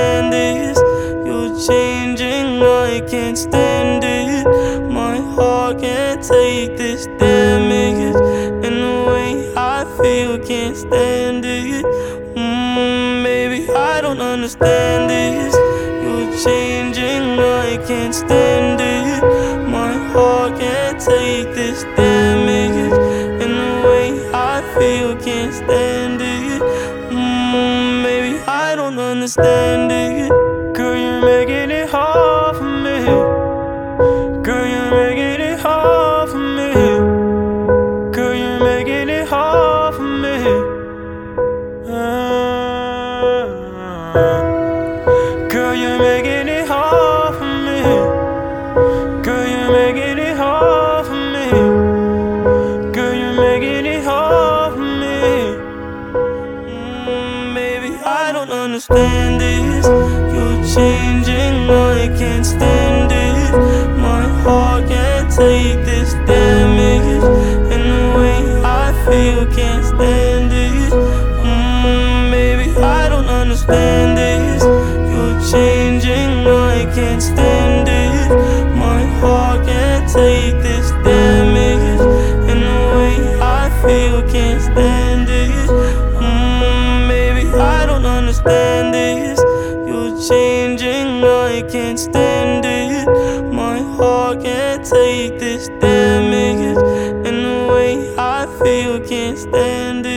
understand this. You're changing, I can't stand it. My heart can't take this damage. And the way I feel, can't stand it. Baby, I don't understand this. You're changing, I can't stand it. My heart can't take this damage. And the way I feel, can't stand it. Baby, I don't understand it. Girl, you're making it hard for me. Girl, you're making it hard for me. Girl, you're making it hard for me. Girl, you're making it hard for me. Girl, you're making it hard for me. Girl, you're making it hard for me. Baby, I don't understand this. You're changing, I can't stand it. My heart can't take this damage. And the way I feel, can't stand it. Baby, I don't understand this. You're changing, I can't stand it. My heart can't take this damage. And the way I feel, can't stand it. Baby, I don't understand this. You're changing, I can't stand it. My heart can't take this damage. And the way I feel, can't stand it.